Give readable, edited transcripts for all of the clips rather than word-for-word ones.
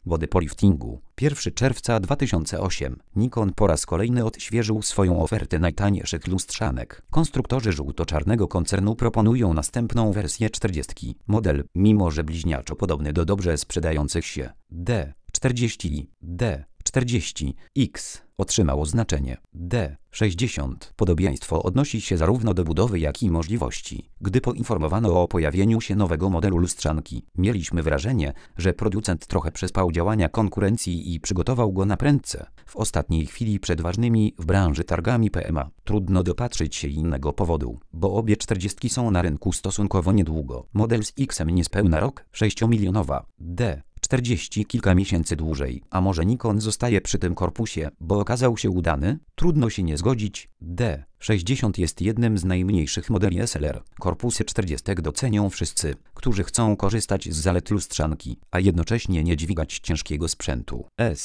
bodypoliftingu. 1 czerwca 2008. Nikon po raz kolejny odświeżył swoją ofertę najtańszych lustrzanek. Konstruktorzy żółto-czarnego koncernu proponują następną wersję 40. Model, mimo że bliźniaczo podobny do dobrze sprzedających się D40 i D40X, otrzymał oznaczenie D60. Podobieństwo odnosi się zarówno do budowy, jak i możliwości. Gdy poinformowano o pojawieniu się nowego modelu lustrzanki, mieliśmy wrażenie, że producent trochę przespał działania konkurencji i przygotował go na prędce. W ostatniej chwili przed ważnymi w branży targami PMA trudno dopatrzyć się innego powodu, bo obie 40 są na rynku stosunkowo niedługo. Model z X-em niespełna rok, 6-milionowa, D40 kilka miesięcy dłużej, a może Nikon zostaje przy tym korpusie, bo okazał się udany? Trudno się nie zgodzić. D60 jest jednym z najmniejszych modeli SLR. Korpusy 40 docenią wszyscy, którzy chcą korzystać z zalet lustrzanki, a jednocześnie nie dźwigać ciężkiego sprzętu.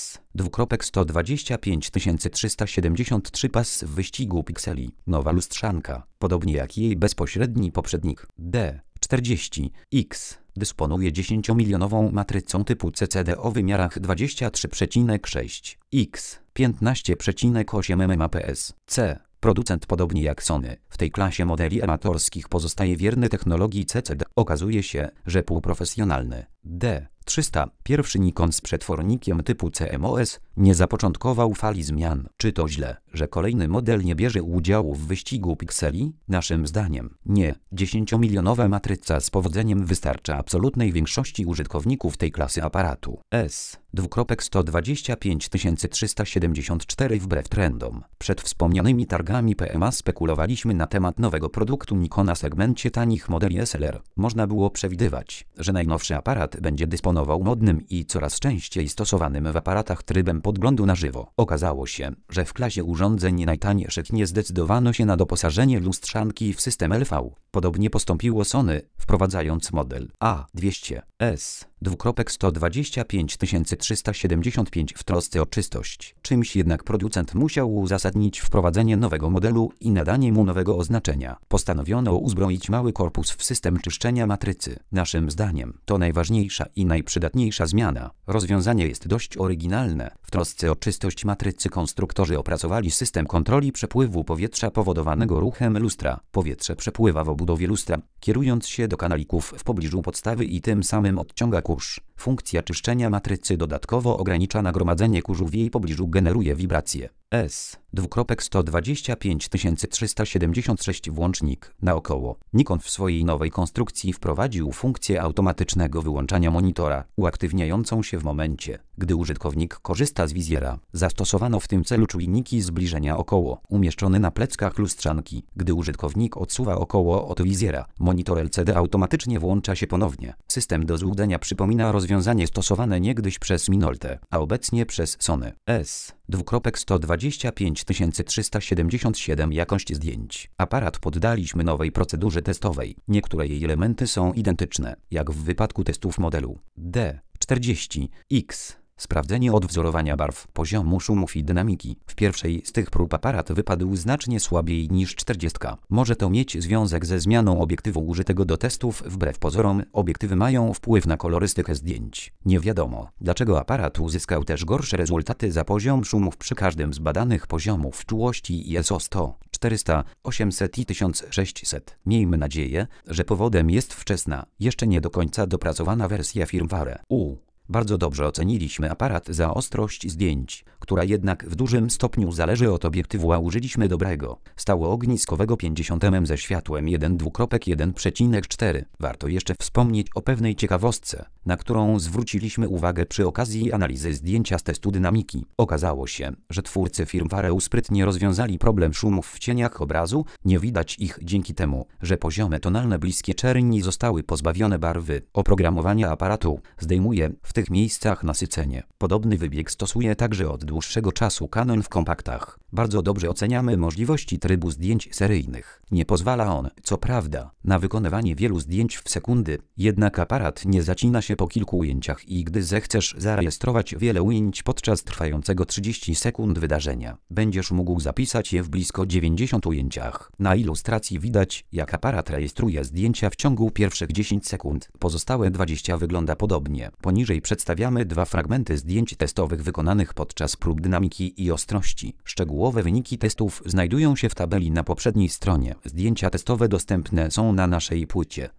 S-125 pas w wyścigu pikseli. Nowa lustrzanka, podobnie jak jej bezpośredni poprzednik D40X, dysponuje 10-milionową matrycą typu CCD o wymiarach 23,6 x 15,8 mps. Producent, podobnie jak Sony, w tej klasie modeli amatorskich pozostaje wierny technologii CCD. Okazuje się, że półprofesjonalny D300, pierwszy Nikon z przetwornikiem typu CMOS, nie zapoczątkował fali zmian. Czy to źle, że kolejny model nie bierze udziału w wyścigu pikseli? Naszym zdaniem nie. 10-milionowa matryca z powodzeniem wystarcza absolutnej większości użytkowników tej klasy aparatu. S-125 wbrew trendom. Przed wspomnianymi targami PMA spekulowaliśmy na temat nowego produktu Nikona w segmencie tanich modeli SLR. Można było przewidywać, że najnowszy aparat będzie dysponował modnym i coraz częściej stosowanym w aparatach trybem podglądu na żywo. Okazało się, że w klasie urządzeń najtańszych nie zdecydowano się na doposażenie lustrzanki w system LV. Podobnie postąpiło Sony, wprowadzając model A200 S-125 w trosce o czystość. Czymś jednak producent musiał uzasadnić wprowadzenie nowego modelu i nadanie mu nowego oznaczenia. Postanowiono uzbroić mały korpus w system czyszczenia matrycy. Naszym zdaniem to najważniejsza i najprzydatniejsza zmiana. Rozwiązanie jest dość oryginalne. W trosce o czystość matrycy konstruktorzy opracowali system kontroli przepływu powietrza powodowanego ruchem lustra. Powietrze przepływa w obudowie lustra, kierując się do kanalików w pobliżu podstawy i tym samym odciąga kurz. Funkcja czyszczenia matrycy dodatkowo ogranicza nagromadzenie kurzu w jej pobliżu, generuje wibracje. S-125 włącznik naokoło. Nikon w swojej nowej konstrukcji wprowadził funkcję automatycznego wyłączania monitora, uaktywniającą się w momencie, gdy użytkownik korzysta z wizjera. Zastosowano w tym celu czujniki zbliżenia około, umieszczone na pleckach lustrzanki. Gdy użytkownik odsuwa około od wizjera, monitor LCD automatycznie włącza się ponownie. System do złudzenia przypomina rozwiązanie stosowane niegdyś przez Minolta, a obecnie przez Sony. S-125 jakość zdjęć. Aparat poddaliśmy nowej procedurze testowej. Niektóre jej elementy są identyczne, jak w wypadku testów modelu D40X. Sprawdzenie odwzorowania barw, poziomu szumów i dynamiki. W pierwszej z tych prób aparat wypadł znacznie słabiej niż 40. Może to mieć związek ze zmianą obiektywu użytego do testów. Wbrew pozorom, obiektywy mają wpływ na kolorystykę zdjęć. Nie wiadomo, dlaczego aparat uzyskał też gorsze rezultaty za poziom szumów przy każdym z badanych poziomów czułości ISO 100, 400, 800 i 1600. Miejmy nadzieję, że powodem jest wczesna, jeszcze nie do końca dopracowana wersja firmware. Bardzo dobrze oceniliśmy aparat za ostrość zdjęć, która jednak w dużym stopniu zależy od obiektywu, a użyliśmy dobrego, stałoogniskowego 50 mm ze światłem 1,2,1,4. Warto jeszcze wspomnieć o pewnej ciekawostce, na którą zwróciliśmy uwagę przy okazji analizy zdjęcia z testu dynamiki. Okazało się, że twórcy firmware sprytnie rozwiązali problem szumów w cieniach obrazu. Nie widać ich dzięki temu, że poziomy tonalne bliskie czerni zostały pozbawione barwy. Oprogramowanie aparatu zdejmuje w tych miejscach nasycenie. Podobny wybieg stosuje także od dłuższego czasu Canon w kompaktach. Bardzo dobrze oceniamy możliwości trybu zdjęć seryjnych. Nie pozwala on, co prawda, na wykonywanie wielu zdjęć w sekundy, jednak aparat nie zacina się po kilku ujęciach i gdy zechcesz zarejestrować wiele ujęć podczas trwającego 30 sekund wydarzenia, będziesz mógł zapisać je w blisko 90 ujęciach. Na ilustracji widać, jak aparat rejestruje zdjęcia w ciągu pierwszych 10 sekund. Pozostałe 20 wygląda podobnie. Poniżej przedstawiamy dwa fragmenty zdjęć testowych wykonanych podczas prób dynamiki i ostrości. Szczegółowe wyniki testów znajdują się w tabeli na poprzedniej stronie. Zdjęcia testowe dostępne są na naszej płycie.